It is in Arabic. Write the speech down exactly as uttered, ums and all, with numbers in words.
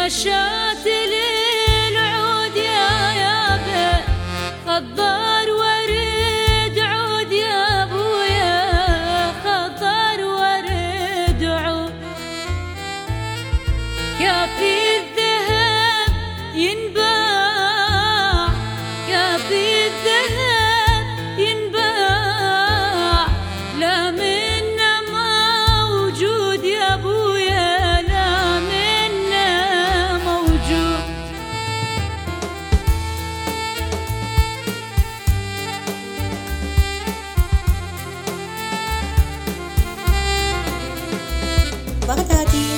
شاتل العود يا يابا خضار ورد عود يا ابويا خضار ورد عود كافي الذهب ينباع كافي الذهب ينباع لا منا موجود يا ابويا لا منا موجود. بغدادي